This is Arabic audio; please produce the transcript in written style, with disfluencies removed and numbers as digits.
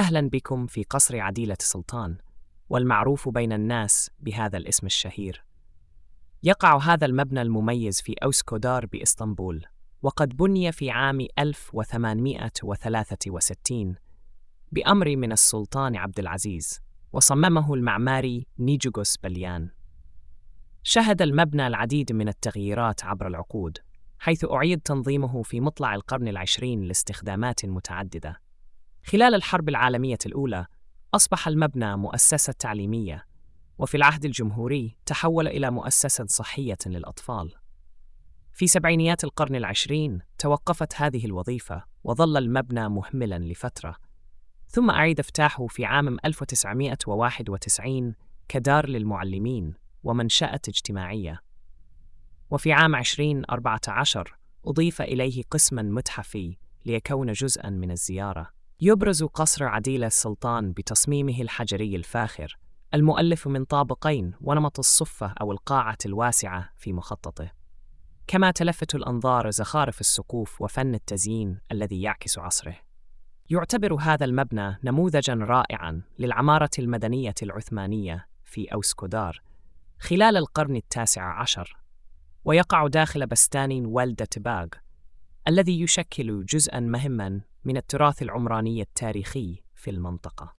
أهلا بكم في قصر عديلة سلطان، والمعروف بين الناس بهذا الاسم الشهير. يقع هذا المبنى المميز في أوسكودار بإسطنبول، وقد بني في عام 1863 بأمر من السلطان عبد العزيز، وصممه المعماري نيجوغوس بليان. شهد المبنى العديد من التغييرات عبر العقود، حيث أعيد تنظيمه في مطلع القرن العشرين لاستخدامات متعددة. خلال الحرب العالمية الأولى أصبح المبنى مؤسسة تعليمية، وفي العهد الجمهوري تحول إلى مؤسسة صحية للأطفال. في سبعينيات القرن العشرين توقفت هذه الوظيفة، وظل المبنى مهملاً لفترة، ثم أعيد افتتاحه في عام 1991 كدار للمعلمين ومنشأة اجتماعية. وفي عام 2014 أضيف إليه قسماً متحفي ليكون جزءاً من الزيارة. يبرز قصر عديلة سلطان بتصميمه الحجري الفاخر المؤلف من طابقين ونمط الصفة أو القاعة الواسعة في مخططه، كما تلفت الأنظار زخارف السقوف وفن التزيين الذي يعكس عصره. يعتبر هذا المبنى نموذجاً رائعاً للعمارة المدنية العثمانية في أوسكودار خلال القرن التاسع عشر، ويقع داخل بستان والدة باغ الذي يشكل جزءاً مهماً من التراث العمراني التاريخي في المنطقة.